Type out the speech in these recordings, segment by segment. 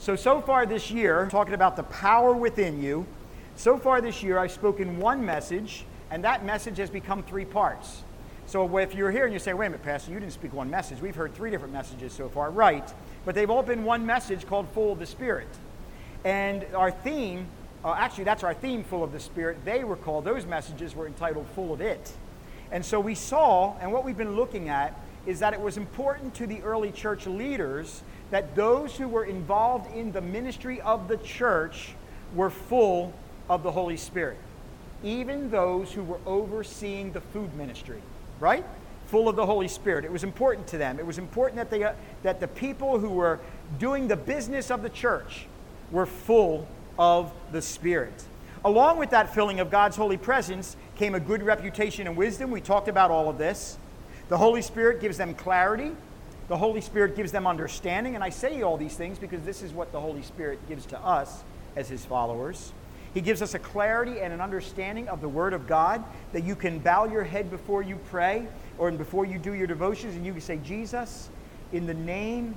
So far this year, talking about the power within you, so far this year I've spoken one message, and that message has become 3 parts. So if you're here and you say, wait a minute, Pastor, you didn't speak one message. We've heard 3 different messages so far. Right, but they've all been one message called Full of the Spirit. And our theme, actually that's our theme, Full of the Spirit. Those messages were entitled Full of It. And so we saw, and what we've been looking at, is that it was important to the early church leaders that those who were involved in the ministry of the church were full of the Holy Spirit. Even those who were overseeing the food ministry, right? Full of the Holy Spirit. It was important to them. It was important that the people who were doing the business of the church were full of the Spirit. Along with that filling of God's holy presence came a good reputation and wisdom. We talked about all of this. The Holy Spirit gives them clarity. The Holy Spirit gives them understanding. And I say all these things because this is what the Holy Spirit gives to us as His followers. He gives us a clarity and an understanding of the Word of God, that you can bow your head before you pray or before you do your devotions, and you can say, Jesus, in the name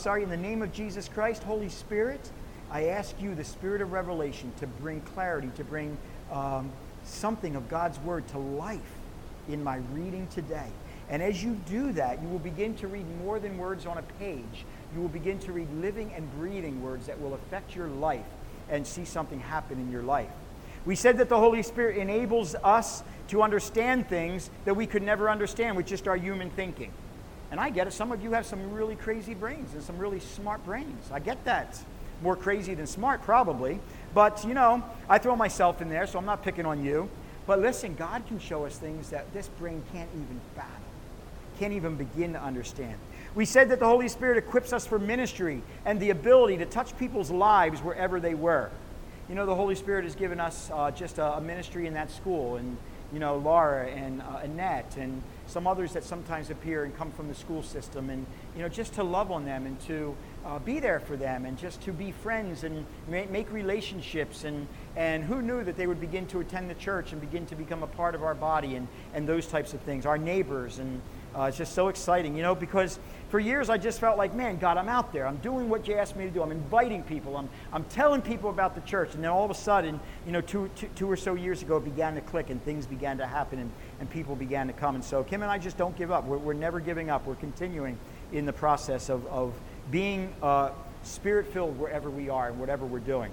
of Jesus Christ, Holy Spirit, I ask you, the Spirit of revelation, to bring clarity, to bring something of God's Word to life in my reading today. And as you do that, you will begin to read more than words on a page. You will begin to read living and breathing words that will affect your life and see something happen in your life. We said that the Holy Spirit enables us to understand things that we could never understand with just our human thinking. And I get it. Some of you have some really crazy brains and some really smart brains. I get that. More crazy than smart, probably. But, I throw myself in there, so I'm not picking on you. But listen, God can show us things that this brain can't even fathom. Can't even begin to understand. We said that the Holy Spirit equips us for ministry and the ability to touch people's lives wherever they were. The Holy Spirit has given us just a ministry in that school, and Laura and Annette and some others that sometimes appear and come from the school system, and just to love on them and to be there for them and just to be friends and make relationships, and who knew that they would begin to attend the church and begin to become a part of our body and those types of things, our neighbors. And it's just so exciting, because for years I just felt like, man, God, I'm out there. I'm doing what you asked me to do. I'm inviting people. I'm telling people about the church. And then all of a sudden, 2 or so years ago, it began to click and things began to happen and people began to come. And so Kim and I just don't give up. We're never giving up. We're continuing in the process of being Spirit-filled wherever we are and whatever we're doing.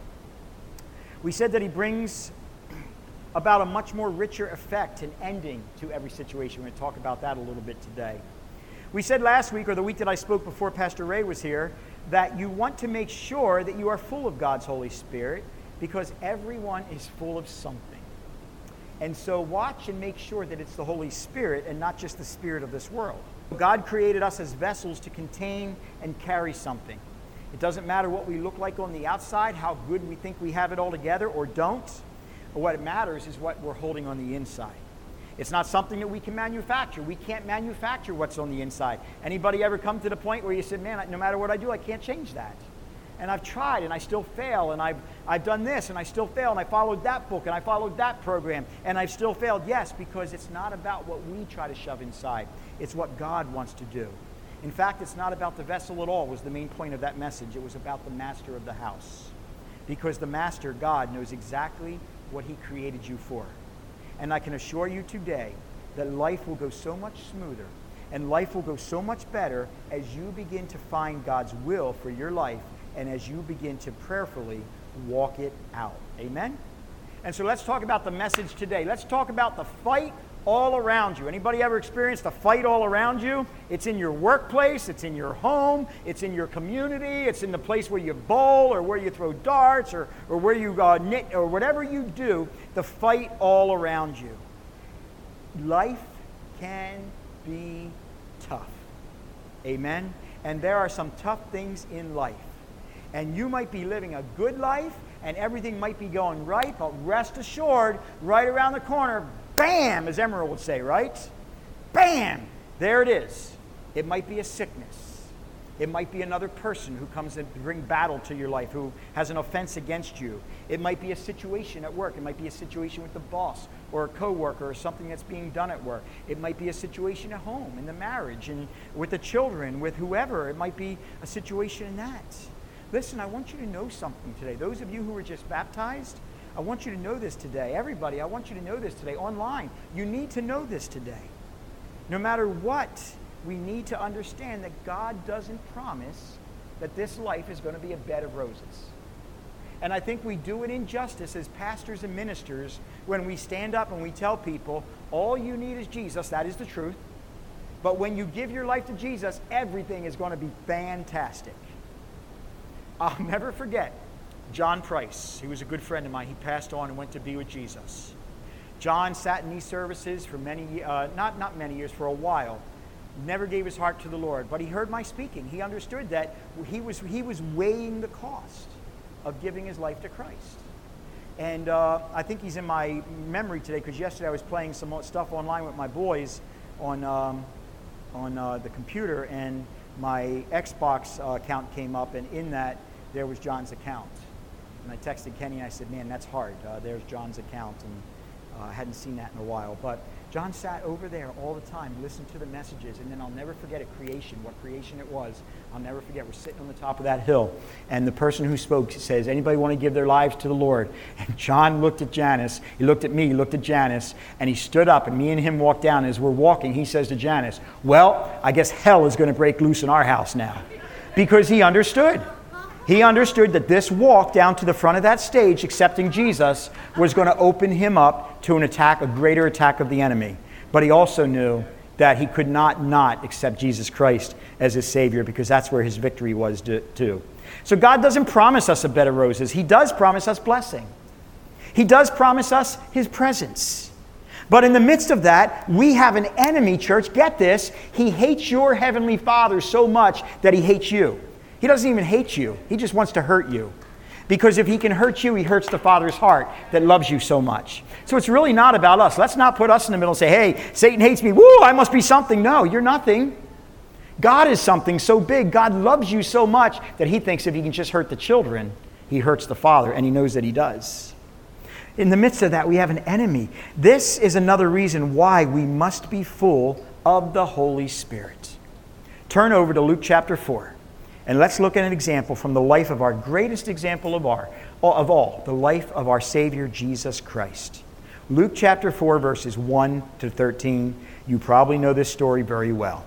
We said that He brings about a much more richer effect and ending to every situation. We're going to talk about that a little bit today. We said last week, or the week that I spoke before Pastor Ray was here, that you want to make sure that you are full of God's Holy Spirit, because everyone is full of something. And so watch and make sure that it's the Holy Spirit and not just the spirit of this world. God created us as vessels to contain and carry something. It doesn't matter what we look like on the outside, how good we think we have it all together or don't. What matters is what we're holding on the inside. It's not something that we can manufacture. We can't manufacture what's on the inside. Anybody ever come to the point where you said, man, no matter what I do, I can't change that? And I've tried and I still fail, and I've done this and I still fail, and I followed that book and I followed that program and I've still failed. Yes, because it's not about what we try to shove inside. It's what God wants to do. In fact, it's not about the vessel at all was the main point of that message. It was about the master of the house. Because the master, God, knows exactly what He created you for. And I can assure you today that life will go so much smoother and life will go so much better as you begin to find God's will for your life and as you begin to prayerfully walk it out. Amen? And so let's talk about the message today. Let's talk about the fight all around you. Anybody ever experienced a fight all around you? It's in your workplace, it's in your home, it's in your community, it's in the place where you bowl or where you throw darts or where you knit or whatever you do, the fight all around you. Life can be tough. Amen? And there are some tough things in life. And you might be living a good life and everything might be going right, but rest assured, right around the corner, bam, as Emerald would say, right? Bam! There it is. It might be a sickness. It might be another person who comes to bring battle to your life, who has an offense against you. It might be a situation at work. It might be a situation with the boss or a coworker or something that's being done at work. It might be a situation at home, in the marriage, and with the children, with whoever. It might be a situation in that. Listen, I want you to know something today. Those of you who were just baptized, I want you to know this today. Everybody, I want you to know this today. Online, you need to know this today. No matter what, we need to understand that God doesn't promise that this life is going to be a bed of roses. And I think we do it injustice as pastors and ministers when we stand up and we tell people, all you need is Jesus. That is the truth. But when you give your life to Jesus, everything is going to be fantastic. I'll never forget John Price. He was a good friend of mine. He passed on and went to be with Jesus. John sat in these services for many, not many years, for a while. Never gave his heart to the Lord, but he heard my speaking. He understood that he was weighing the cost of giving his life to Christ. And I think he's in my memory today because yesterday I was playing some stuff online with my boys on the computer, and my Xbox account came up, and in that there was John's account. And I texted Kenny and I said, man, that's hard. There's John's account, and I hadn't seen that in a while. But John sat over there all the time, listened to the messages, and then I'll never forget what creation it was. I'll never forget, we're sitting on the top of that hill, and the person who spoke says, anybody want to give their lives to the Lord? And John looked at Janice, he looked at me, he looked at Janice, and he stood up, and me and him walked down. As we're walking, he says to Janice, well, I guess hell is going to break loose in our house now. Because he understood. He understood that this walk down to the front of that stage, accepting Jesus, was going to open him up to an attack, a greater attack of the enemy. But he also knew that he could not accept Jesus Christ as his Savior, because that's where his victory was too. So God doesn't promise us a bed of roses. He does promise us blessing. He does promise us his presence. But in the midst of that, we have an enemy, church. Get this. He hates your heavenly Father so much that he hates you. He doesn't even hate you. He just wants to hurt you. Because if he can hurt you, he hurts the Father's heart that loves you so much. So it's really not about us. Let's not put us in the middle and say, hey, Satan hates me. Woo, I must be something. No, you're nothing. God is something so big. God loves you so much that he thinks if he can just hurt the children, he hurts the Father, and he knows that he does. In the midst of that, we have an enemy. This is another reason why we must be full of the Holy Spirit. Turn over to Luke chapter 4. And let's look at an example from the life of our greatest example of all, the life of our Savior, Jesus Christ. Luke chapter 4, verses 1 to 13. You probably know this story very well.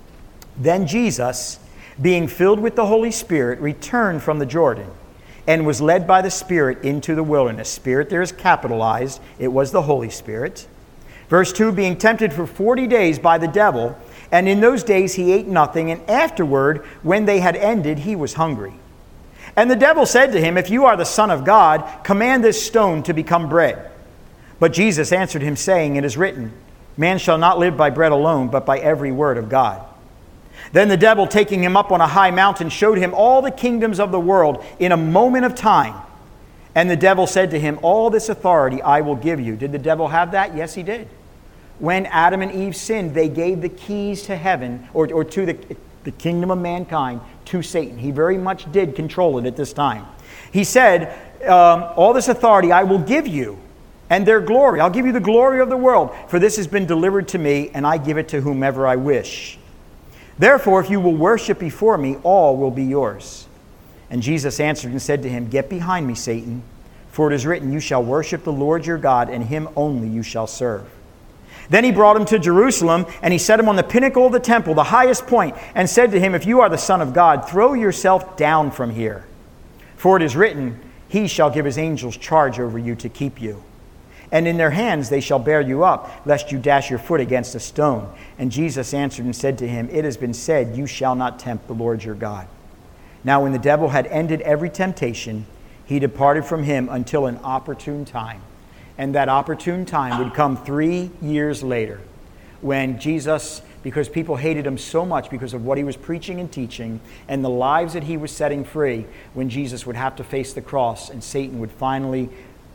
Then Jesus, being filled with the Holy Spirit, returned from the Jordan and was led by the Spirit into the wilderness. Spirit there is capitalized. It was the Holy Spirit. Verse 2, being tempted for 40 days by the devil, and in those days he ate nothing, and afterward, when they had ended, he was hungry. And the devil said to him, if you are the Son of God, command this stone to become bread. But Jesus answered him, saying, it is written, man shall not live by bread alone, but by every word of God. Then the devil, taking him up on a high mountain, showed him all the kingdoms of the world in a moment of time. And the devil said to him, all this authority I will give you. Did the devil have that? Yes, he did. When Adam and Eve sinned, they gave the keys to heaven, or to the kingdom of mankind, to Satan. He very much did control it at this time. He said, all this authority I will give you, and their glory. I'll give you the glory of the world, for this has been delivered to me, and I give it to whomever I wish. Therefore, if you will worship before me, all will be yours. And Jesus answered and said to him, get behind me, Satan, for it is written, you shall worship the Lord your God, and him only you shall serve. Then he brought him to Jerusalem, and he set him on the pinnacle of the temple, the highest point, and said to him, if you are the Son of God, throw yourself down from here. For it is written, he shall give his angels charge over you to keep you. And in their hands they shall bear you up, lest you dash your foot against a stone. And Jesus answered and said to him, it has been said, you shall not tempt the Lord your God. Now when the devil had ended every temptation, he departed from him until an opportune time. And that opportune time would come 3 years later, when Jesus, because people hated him so much because of what he was preaching and teaching and the lives that he was setting free, when Jesus would have to face the cross and Satan would finally,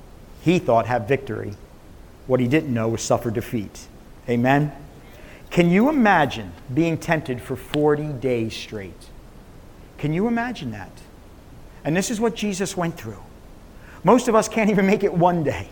he thought, have victory. What he didn't know was suffer defeat. Amen? Can you imagine being tempted for 40 days straight? Can you imagine that? And this is what Jesus went through. Most of us can't even make it one day.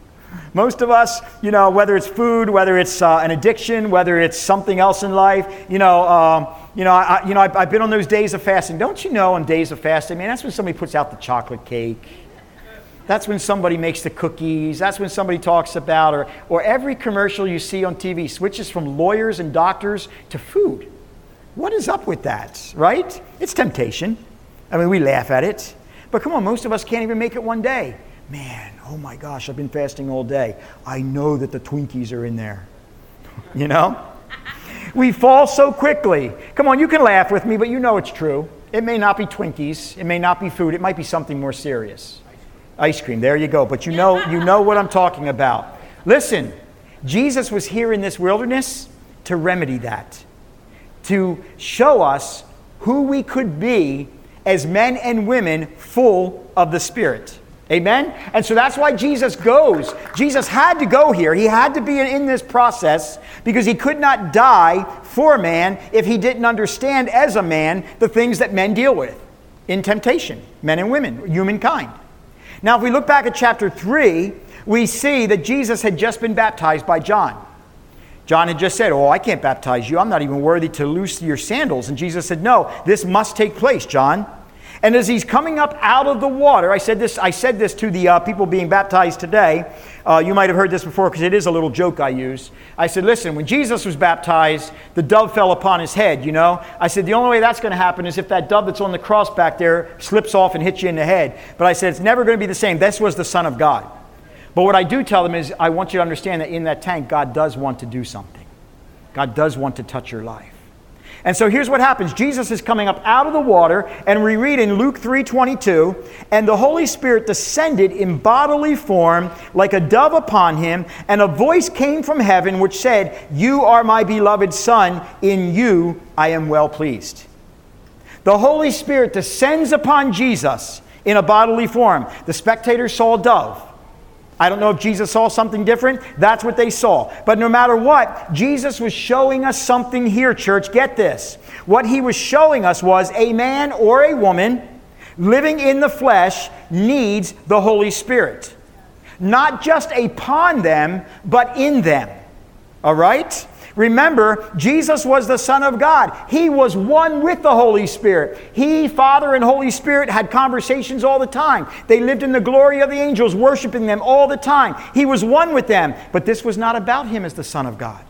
Most of us, whether it's food, whether it's an addiction, whether it's something else in life, I've been on those days of fasting. Don't you know on days of fasting, man, that's when somebody puts out the chocolate cake. That's when somebody makes the cookies. That's when somebody talks about, or every commercial you see on TV switches from lawyers and doctors to food. What is up with that, right? It's temptation. I mean, we laugh at it. But come on, most of us can't even make it one day. Man, oh my gosh, I've been fasting all day. I know that the Twinkies are in there. You know? We fall so quickly. Come on, you can laugh with me, but you know it's true. It may not be Twinkies. It may not be food. It might be something more serious. Ice cream, there you go. But you know what I'm talking about. Listen, Jesus was here in this wilderness to remedy that, to show us who we could be as men and women full of the Spirit. Amen? And so that's why Jesus goes. Jesus had to go here. He had to be in this process because he could not die for man if he didn't understand as a man the things that men deal with in temptation, men and women, humankind. Now, if we look back at chapter 3, we see that Jesus had just been baptized by John. John had just said, "Oh, I can't baptize you. I'm not even worthy to loose your sandals." And Jesus said, "No, this must take place, John." And as he's coming up out of the water, I said this to the people being baptized today. You might have heard this before because it is a little joke I use. I said, listen, when Jesus was baptized, the dove fell upon his head, you know. I said, the only way that's going to happen is if that dove that's on the cross back there slips off and hits you in the head. But I said, it's never going to be the same. This was the Son of God. But what I do tell them is I want you to understand that in that tank, God does want to do something. God does want to touch your life. And so here's what happens. Jesus is coming up out of the water, and we read in Luke 3:22, and the Holy Spirit descended in bodily form like a dove upon him, and a voice came from heaven which said, "You are my beloved Son, in you I am well pleased." The Holy Spirit descends upon Jesus in a bodily form. The spectators saw a dove. I don't know if Jesus saw something different. That's what they saw. But no matter what, Jesus was showing us something here, church. Get this. What he was showing us was a man or a woman living in the flesh needs the Holy Spirit. Not just upon them, but in them. All right? Remember, Jesus was the Son of God. He was one with the Holy Spirit. He, Father, and Holy Spirit had conversations all the time. They lived in the glory of the angels, worshiping them all the time. He was one with them. But this was not about him as the Son of God.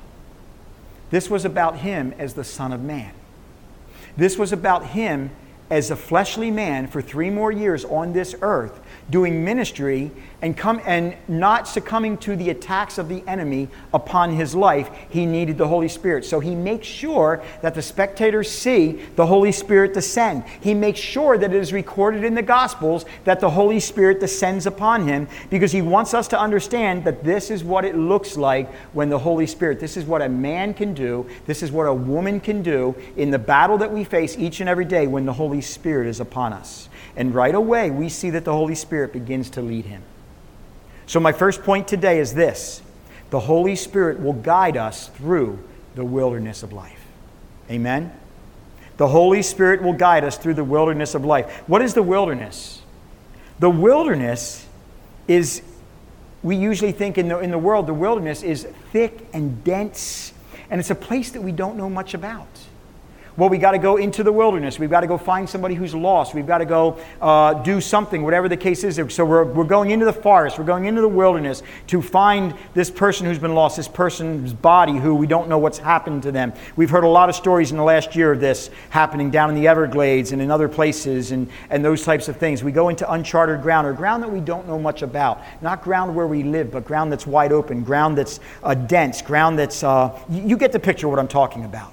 This was about him as the Son of Man. This was about him as a fleshly man for 3 more years on this earth, doing ministry and not succumbing to the attacks of the enemy upon his life. He needed the Holy Spirit. So he makes sure that the spectators see the Holy Spirit descend. He makes sure that it is recorded in the Gospels that the Holy Spirit descends upon him, because he wants us to understand that this is what it looks like when the Holy Spirit, this is what a man can do, this is what a woman can do in the battle that we face each and every day when the Holy Spirit is upon us. And right away, we see that the Holy Spirit begins to lead him. So my first point today is this. The Holy Spirit will guide us through the wilderness of life. Amen? The Holy Spirit will guide us through the wilderness of life. What is the wilderness? The wilderness is, we usually think in the world, the wilderness is thick and dense, and it's a place that we don't know much about. Well, we got to go into the wilderness. We've got to go find somebody who's lost. We've got to go do something, whatever the case is. So we're going into the forest. We're going into the wilderness to find this person who's been lost, this person's body who we don't know what's happened to them. We've heard a lot of stories in the last year of this happening down in the Everglades and in other places and those types of things. We go into uncharted ground, or ground that we don't know much about. Not ground where we live, but ground that's wide open, ground that's dense, ground that's... you get the picture of what I'm talking about.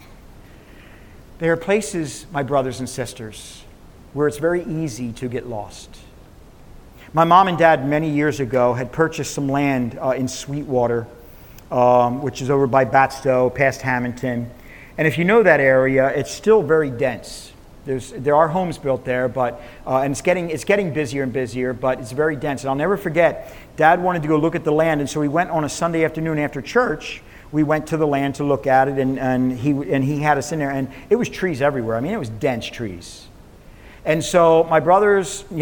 There are places, my brothers and sisters, where it's very easy to get lost. My mom and dad many years ago had purchased some land in Sweetwater, which is over by Batstow, past Hamilton. And if you know that area, it's still very dense. There are homes built there, but and it's getting busier and busier, but it's very dense. And I'll never forget, Dad wanted to go look at the land, and so we went on a Sunday afternoon after church. We went to the land to look at it, and he had us in there, and it was trees everywhere. I mean, it was dense trees. And so my brother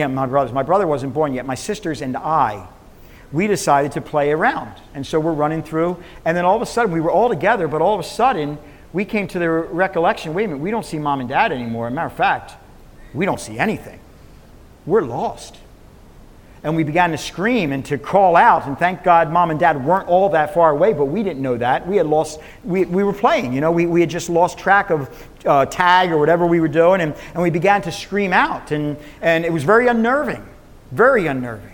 wasn't born yet. My sisters and I, we decided to play around. And so we're running through, and then all of a sudden, we were all together, but all of a sudden, we came to the recollection, wait a minute, we don't see mom and dad anymore. As a matter of fact, we don't see anything. We're lost. And we began to scream and to call out, and thank God mom and dad weren't all that far away, but we didn't know that. We had lost, we were playing, we had just lost track of tag or whatever we were doing, and we began to scream out, and it was very unnerving, very unnerving.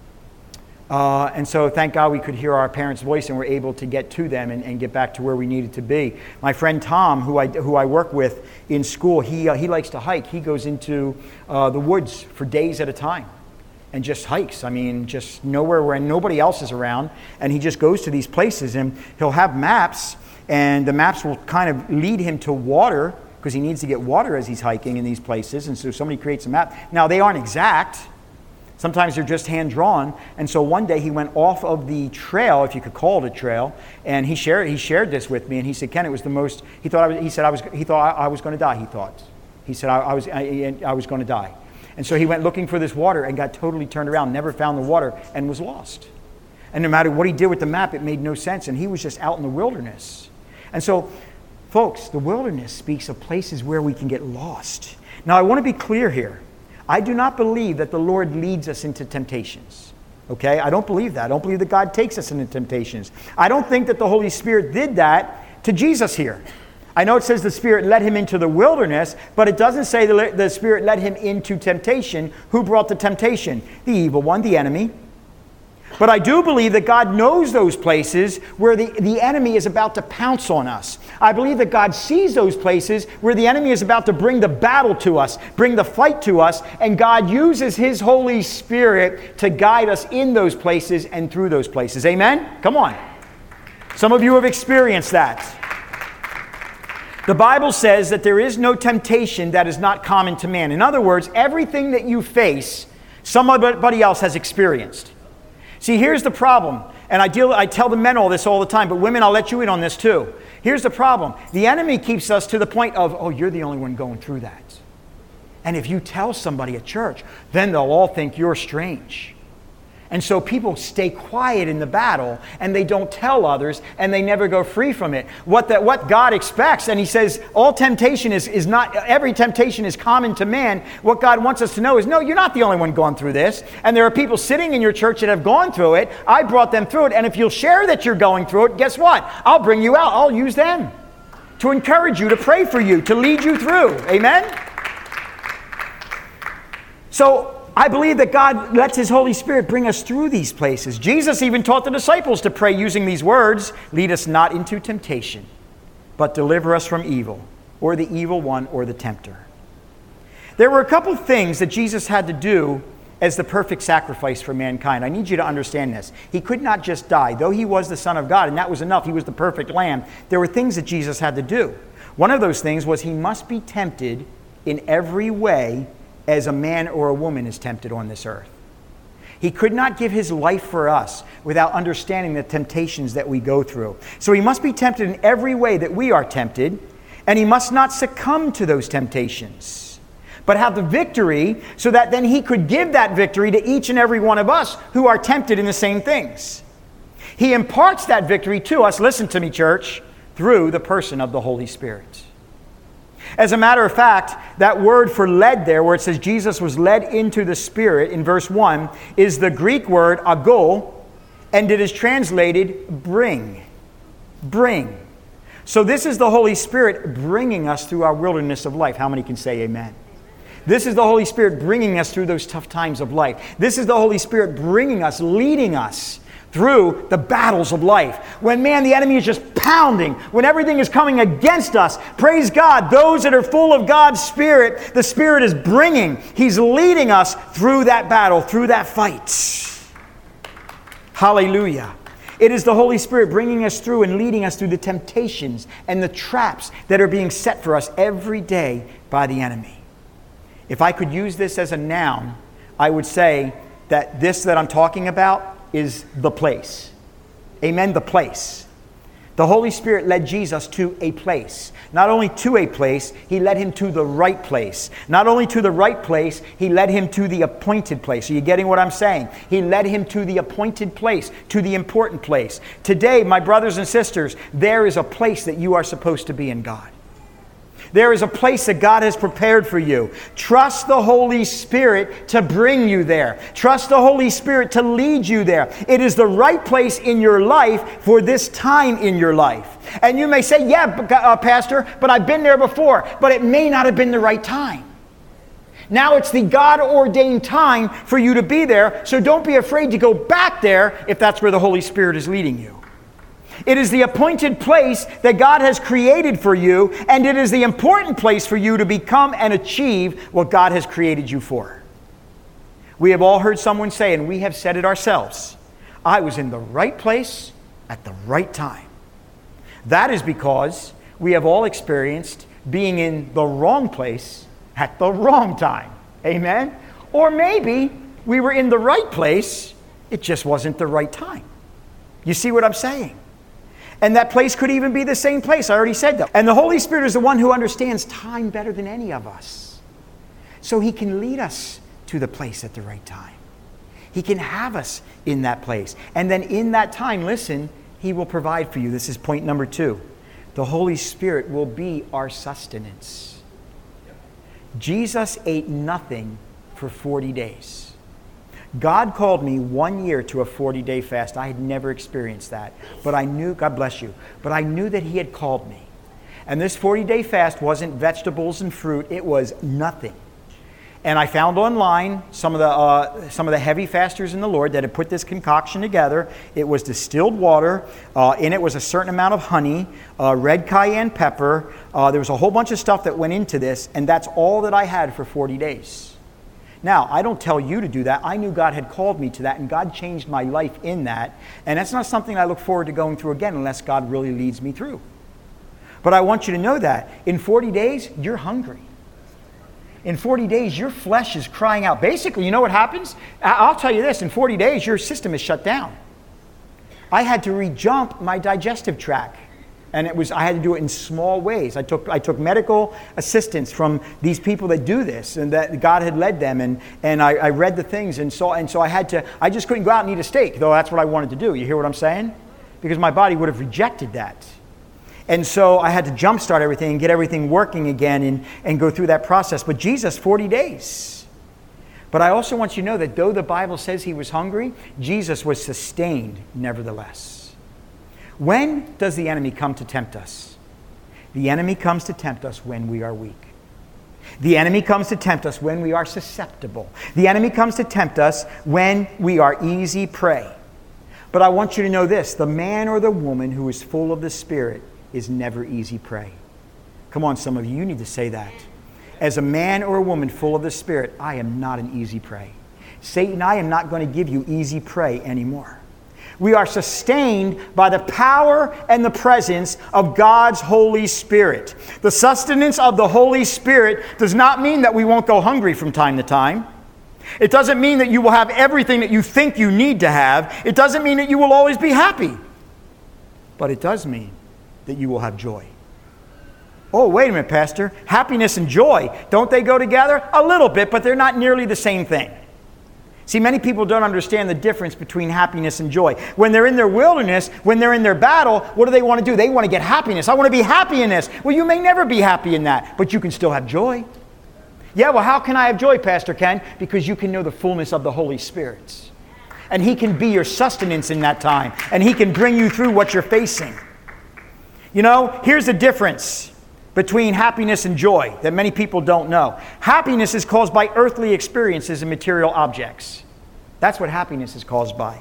And so thank God we could hear our parents' voice and were able to get to them and get back to where we needed to be. My friend Tom, who I work with in school, he likes to hike. He goes into the woods for days at a time and just hikes. I mean, just nowhere where nobody else is around. And he just goes to these places, and he'll have maps, and the maps will kind of lead him to water because he needs to get water as he's hiking in these places. And so somebody creates a map. Now, they aren't exact. Sometimes they're just hand-drawn. And so one day he went off of the trail, if you could call it a trail, and he shared this with me, and he said, Ken, it was the most, he thought I was going to die, he thought. He said I was going to die. And so he went looking for this water and got totally turned around, never found the water, and was lost. And no matter what he did with the map, it made no sense, and he was just out in the wilderness. And so, folks, the wilderness speaks of places where we can get lost. Now, I want to be clear here. I do not believe that the Lord leads us into temptations. Okay? I don't believe that. I don't believe that God takes us into temptations. I don't think that the Holy Spirit did that to Jesus here. I know it says the Spirit led him into the wilderness, but it doesn't say the Spirit led him into temptation. Who brought the temptation? The evil one, the enemy. But I do believe that God knows those places where the enemy is about to pounce on us. I believe that God sees those places where the enemy is about to bring the battle to us, bring the fight to us, and God uses His Holy Spirit to guide us in those places and through those places. Amen? Come on. Some of you have experienced that. The Bible says that there is no temptation that is not common to man. In other words, everything that you face, somebody else has experienced. See, here's the problem, and I tell the men all this all the time, but women, I'll let you in on this too. Here's the problem. The enemy keeps us to the point of, oh, you're the only one going through that. And if you tell somebody at church, then they'll all think you're strange. And so people stay quiet in the battle, and they don't tell others, and they never go free from it. What God expects, and He says all temptation is not, every temptation is common to man. What God wants us to know is, no, you're not the only one going through this. And there are people sitting in your church that have gone through it. I brought them through it. And if you'll share that you're going through it, guess what? I'll bring you out. I'll use them to encourage you, to pray for you, to lead you through. Amen? So, I believe that God lets His Holy Spirit bring us through these places. Jesus even taught the disciples to pray using these words, lead us not into temptation, but deliver us from evil, or the evil one, or the tempter. There were a couple things that Jesus had to do as the perfect sacrifice for mankind. I need you to understand this. He could not just die. Though He was the Son of God, and that was enough, He was the perfect Lamb, there were things that Jesus had to do. One of those things was He must be tempted in every way as a man or a woman is tempted on this earth. He could not give His life for us without understanding the temptations that we go through. So He must be tempted in every way that we are tempted, and He must not succumb to those temptations, but have the victory so that then He could give that victory to each and every one of us who are tempted in the same things. He imparts that victory to us, listen to me, church, through the person of the Holy Spirit. As a matter of fact, that word for led there, where it says Jesus was led into the Spirit in verse 1, is the Greek word ago, and it is translated bring. Bring. So this is the Holy Spirit bringing us through our wilderness of life. How many can say amen? This is the Holy Spirit bringing us through those tough times of life. This is the Holy Spirit bringing us, leading us through the battles of life. When, man, the enemy is just pounding, when everything is coming against us, praise God, those that are full of God's Spirit, the Spirit is bringing, He's leading us through that battle, through that fight. Hallelujah. It is the Holy Spirit bringing us through and leading us through the temptations and the traps that are being set for us every day by the enemy. If I could use this as a noun, I would say that this that I'm talking about is the place. Amen, the place. The Holy Spirit led Jesus to a place. Not only to a place, he led him to the right place. Not only to the right place, he led him to the appointed place. Are you getting what I'm saying? He led him to the appointed place, to the important place. Today, my brothers and sisters, there is a place that you are supposed to be in God. There is a place that God has prepared for you. Trust the Holy Spirit to bring you there. Trust the Holy Spirit to lead you there. It is the right place in your life for this time in your life. And you may say, yeah, Pastor, but I've been there before. But it may not have been the right time. Now it's the God-ordained time for you to be there. So don't be afraid to go back there if that's where the Holy Spirit is leading you. It is the appointed place that God has created for you, and it is the important place for you to become and achieve what God has created you for. We have all heard someone say, and we have said it ourselves, I was in the right place at the right time. That is because we have all experienced being in the wrong place at the wrong time. Amen? Or maybe we were in the right place, it just wasn't the right time. You see what I'm saying? And that place could even be the same place. I already said that. And the Holy Spirit is the one who understands time better than any of us. So he can lead us to the place at the right time. He can have us in that place. And then in that time, listen, he will provide for you. This is point number 2. The Holy Spirit will be our sustenance. Jesus ate nothing for 40 days. God called me 1 year to a 40-day fast. I had never experienced that. But I knew, God bless you, but I knew that he had called me. And this 40-day fast wasn't vegetables and fruit. It was nothing. And I found online some of the heavy fasters in the Lord that had put this concoction together. It was distilled water. In it was a certain amount of honey, red cayenne pepper. There was a whole bunch of stuff that went into this. And that's all that I had for 40 days. Now, I don't tell you to do that. I knew God had called me to that, and God changed my life in that. And that's not something I look forward to going through again unless God really leads me through. But I want you to know that in 40 days, you're hungry. In 40 days, your flesh is crying out. Basically, you know what happens? I'll tell you this. In 40 days, your system is shut down. I had to re-jump my digestive tract. And I had to do it in small ways. I took medical assistance from these people that do this, and that God had led them, and I read the things, and so I just couldn't go out and eat a steak, though that's what I wanted to do. You hear what I'm saying? Because my body would have rejected that. And so I had to jumpstart everything and get everything working again and go through that process. But Jesus, 40 days. But I also want you to know that though the Bible says he was hungry, Jesus was sustained nevertheless. When does the enemy come to tempt us? The enemy comes to tempt us when we are weak. The enemy comes to tempt us when we are susceptible. The enemy comes to tempt us when we are easy prey. But I want you to know this, the man or the woman who is full of the Spirit is never easy prey. Come on, some of you need to say that. As a man or a woman full of the Spirit, I am not an easy prey. Satan, I am not going to give you easy prey anymore. We are sustained by the power and the presence of God's Holy Spirit. The sustenance of the Holy Spirit does not mean that we won't go hungry from time to time. It doesn't mean that you will have everything that you think you need to have. It doesn't mean that you will always be happy. But it does mean that you will have joy. Oh, wait a minute, Pastor. Happiness and joy, don't they go together? A little bit, but they're not nearly the same thing. See, many people don't understand the difference between happiness and joy. When they're in their wilderness, when they're in their battle, what do they want to do? They want to get happiness. I want to be happy in this. Well, you may never be happy in that, but you can still have joy. Yeah, well, how can I have joy, Pastor Ken? Because you can know the fullness of the Holy Spirit. And he can be your sustenance in that time. And he can bring you through what you're facing. You know, here's the difference between happiness and joy that many people don't know. Happiness is caused by earthly experiences and material objects. That's what happiness is caused by.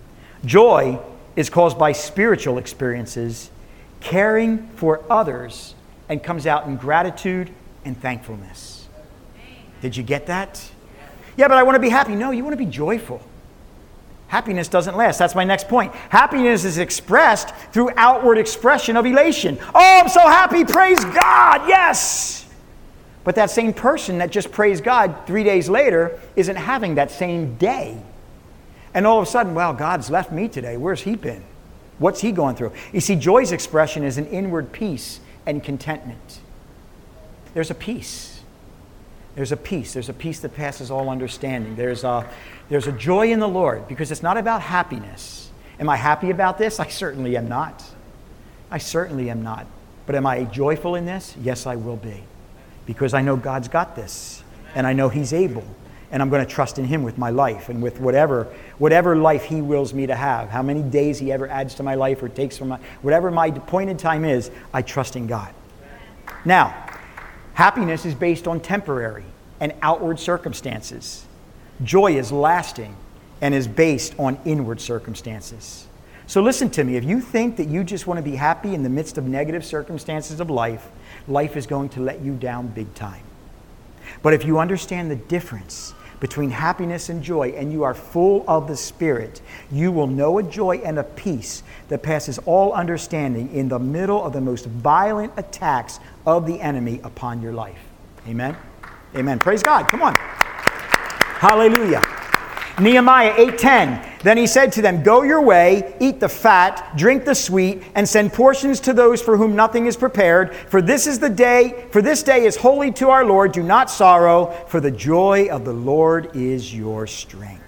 Joy is caused by spiritual experiences, caring for others, and comes out in gratitude and thankfulness. Did you get that? Yeah, but I want to be happy. No, you want to be joyful. Happiness doesn't last. That's my next point. Happiness is expressed through outward expression of elation. Oh, I'm so happy. Praise God. Yes. But that same person that just praised God 3 days later isn't having that same day. And all of a sudden, well, God's left me today. Where's he been? What's he going through? You see, joy's expression is an inward peace and contentment. There's a peace. There's a peace. There's a peace that passes all understanding. There's a joy in the Lord, because it's not about happiness. Am I happy about this? I certainly am not. I certainly am not. But am I joyful in this? Yes, I will be. Because I know God's got this. And I know He's able. And I'm going to trust in Him with my life and with whatever life He wills me to have. How many days He ever adds to my life or takes from my... Whatever my appointed time is, I trust in God. Now, happiness is based on temporary and outward circumstances. Joy is lasting and is based on inward circumstances. So listen to me. If you think that you just want to be happy in the midst of negative circumstances of life, life is going to let you down big time. But if you understand the difference between happiness and joy, and you are full of the Spirit, you will know a joy and a peace that passes all understanding in the middle of the most violent attacks of the enemy upon your life. Amen? Amen. Praise God. Come on. Hallelujah. Nehemiah 8:10. Then he said to them, "Go your way, eat the fat, drink the sweet, and send portions to those for whom nothing is prepared. For this day is holy to our Lord. Do not sorrow, for the joy of the Lord is your strength."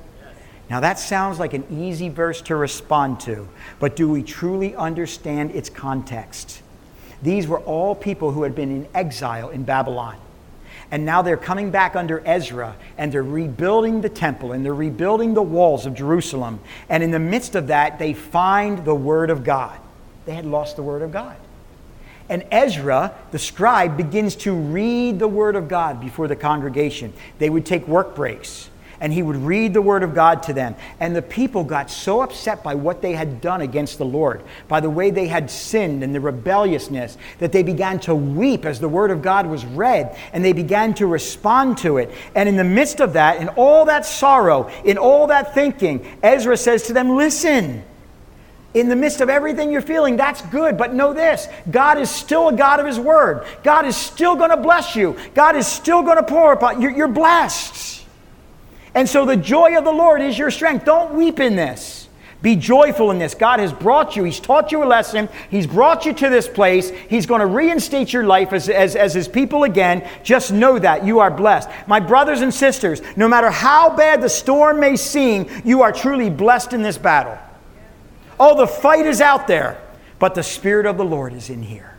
Now that sounds like an easy verse to respond to, but do we truly understand its context? These were all people who had been in exile in Babylon. And now they're coming back under Ezra, and they're rebuilding the temple, and they're rebuilding the walls of Jerusalem. And in the midst of that, they find the Word of God. They had lost the Word of God. And Ezra, the scribe, begins to read the Word of God before the congregation. They would take work breaks, and he would read the Word of God to them. And the people got so upset by what they had done against the Lord, by the way they had sinned and the rebelliousness, that they began to weep as the Word of God was read, and they began to respond to it. And in the midst of that, in all that sorrow, in all that thinking, Ezra says to them, "Listen, in the midst of everything you're feeling, that's good, but know this, God is still a God of His Word. God is still going to bless you. God is still going to pour upon you. You're blessed. And so the joy of the Lord is your strength. Don't weep in this. Be joyful in this. God has brought you. He's taught you a lesson. He's brought you to this place. He's going to reinstate your life as His people again. Just know that you are blessed. My brothers and sisters, no matter how bad the storm may seem, you are truly blessed in this battle. Oh, the fight is out there, but the Spirit of the Lord is in here.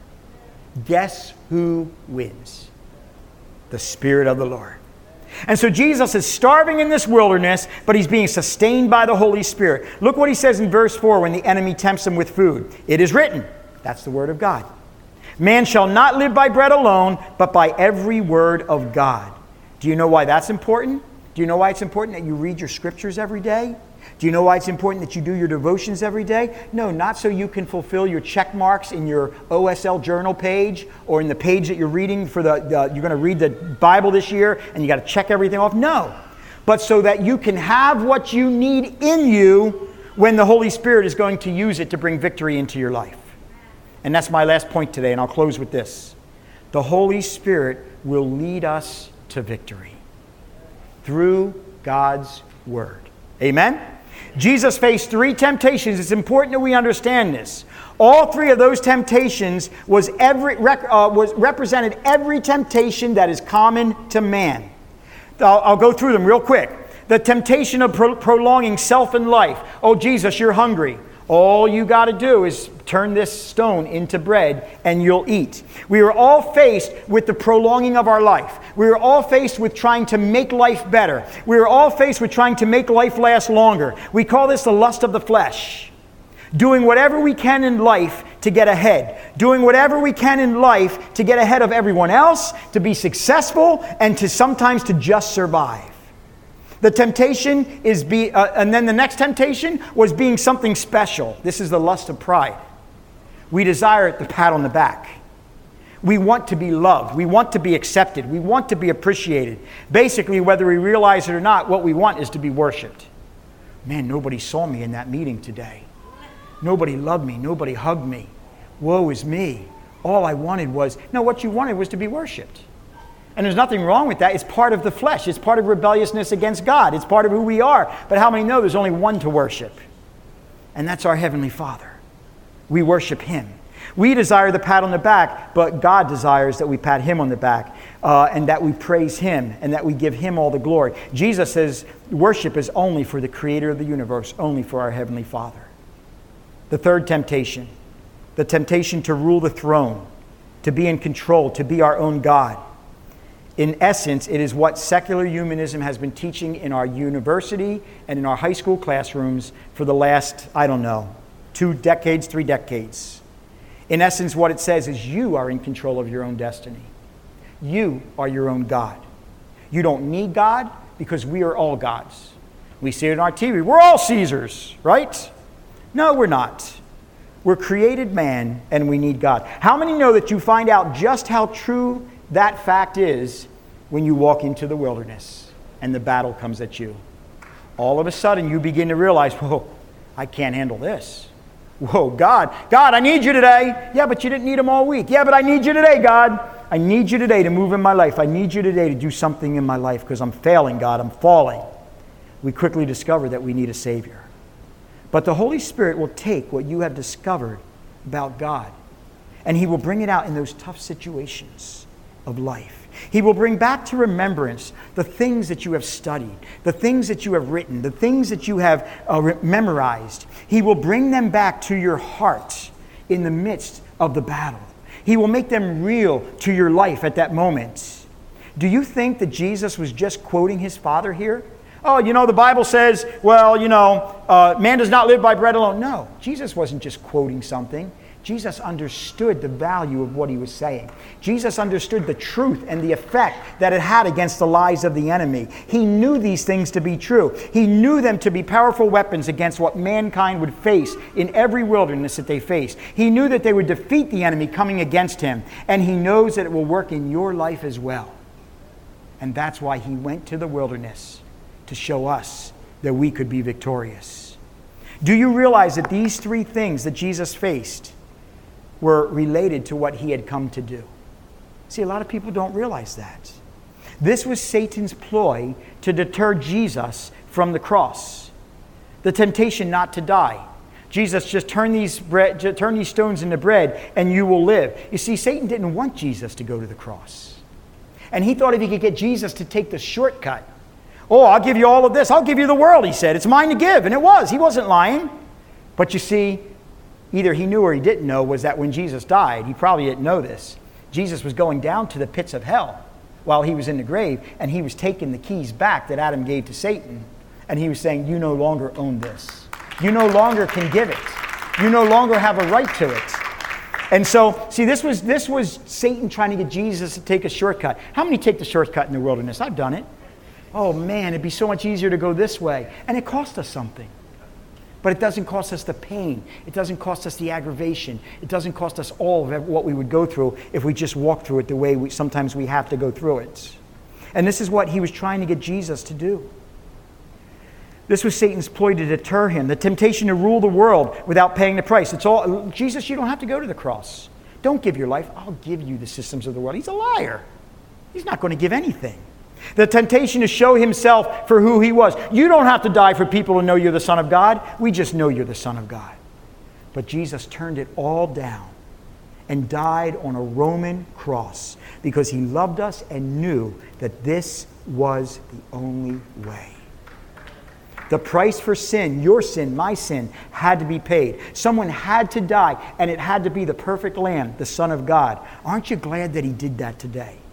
Guess who wins? The Spirit of the Lord. And so Jesus is starving in this wilderness, but He's being sustained by the Holy Spirit. Look what He says in verse 4 when the enemy tempts Him with food. It is written, that's the Word of God, "Man shall not live by bread alone, but by every word of God." Do you know why that's important? Do you know why it's important that you read your scriptures every day? Do you know why it's important that you do your devotions every day? No, not so you can fulfill your check marks in your OSL journal page or in the page that you're reading for you're going to read the Bible this year and you got to check everything off. No, but so that you can have what you need in you when the Holy Spirit is going to use it to bring victory into your life. And that's my last point today, and I'll close with this. The Holy Spirit will lead us to victory through God's Word. Amen? Jesus faced 3 temptations. It's important that we understand this. All 3 of those temptations represented every temptation that is common to man. I'll go through them real quick. The temptation of prolonging self and life. Oh, Jesus, you're hungry. All you got to do is turn this stone into bread and you'll eat. We are all faced with the prolonging of our life. We are all faced with trying to make life better. We are all faced with trying to make life last longer. We call this the lust of the flesh. Doing whatever we can in life to get ahead. Doing whatever we can in life to get ahead of everyone else, to be successful, and to sometimes to just survive. The temptation is and then the next temptation was being something special. This is the lust of pride. We desire the pat on the back. We want to be loved. We want to be accepted. We want to be appreciated. Basically, whether we realize it or not, what we want is to be worshiped. Man, nobody saw me in that meeting today. Nobody loved me. Nobody hugged me. Woe is me. All I wanted was, no, what you wanted was to be worshiped. And there's nothing wrong with that. It's part of the flesh. It's part of rebelliousness against God. It's part of who we are. But how many know there's only one to worship? And that's our Heavenly Father. We worship Him. We desire the pat on the back, but God desires that we pat Him on the back and that we praise Him and that we give Him all the glory. Jesus says worship is only for the Creator of the universe, only for our Heavenly Father. The third temptation, the temptation to rule the throne, to be in control, to be our own God. In essence, it is what secular humanism has been teaching in our university and in our high school classrooms for the last, 2 decades, 3 decades. In essence, what it says is you are in control of your own destiny. You are your own God. You don't need God because we are all gods. We see it on our TV. We're all Caesars, right? No, we're not. We're created man and we need God. How many know that you find out just how true that fact is when you walk into the wilderness and the battle comes at you? All of a sudden you begin to realize, whoa, I can't handle this. Whoa, God, I need you today. Yeah, but you didn't need Him all week. Yeah, but I need you today, God. I need you today to move in my life. I need you today to do something in my life because I'm failing, God. I'm falling. We quickly discover that we need a Savior. But the Holy Spirit will take what you have discovered about God and He will bring it out in those tough situations of life. He will bring back to remembrance the things that you have studied, the things that you have written, the things that you have memorized. He will bring them back to your heart in the midst of the battle. He will make them real to your life at that moment. Do you think that Jesus was just quoting His Father here? Oh, the Bible says, man does not live by bread alone. No, Jesus wasn't just quoting something. Jesus understood the value of what He was saying. Jesus understood the truth and the effect that it had against the lies of the enemy. He knew these things to be true. He knew them to be powerful weapons against what mankind would face in every wilderness that they faced. He knew that they would defeat the enemy coming against him. And He knows that it will work in your life as well. And that's why He went to the wilderness, to show us that we could be victorious. Do you realize that these 3 things that Jesus faced were related to what He had come to do? See, a lot of people don't realize that. This was Satan's ploy to deter Jesus from the cross. The temptation not to die. Jesus, just turn these stones into bread and you will live. You see, Satan didn't want Jesus to go to the cross. And he thought if he could get Jesus to take the shortcut, oh, I'll give you all of this. I'll give you the world, he said. It's mine to give. And it was. He wasn't lying. But you see, either he knew or he didn't know was that when Jesus died, he probably didn't know this, Jesus was going down to the pits of hell while He was in the grave, and He was taking the keys back that Adam gave to Satan. And He was saying, you no longer own this. You no longer can give it. You no longer have a right to it. And so, see, this was Satan trying to get Jesus to take a shortcut. How many take the shortcut in the wilderness? I've done it. Oh man, it'd be so much easier to go this way. And it cost us something. But it doesn't cost us the pain. It doesn't cost us the aggravation. It doesn't cost us all of what we would go through if we just walk through it the way sometimes we have to go through it. And this is what He was trying to get Jesus to do. This was Satan's ploy to deter Him, the temptation to rule the world without paying the price. It's all, Jesus, you don't have to go to the cross. Don't give your life. I'll give you the systems of the world. He's a liar. He's not going to give anything. The temptation to show Himself for who He was. You don't have to die for people to know you're the Son of God. We just know you're the Son of God. But Jesus turned it all down and died on a Roman cross because He loved us and knew that this was the only way. The price for sin, your sin, my sin, had to be paid. Someone had to die, and it had to be the perfect Lamb, the Son of God. Aren't you glad that He did that today?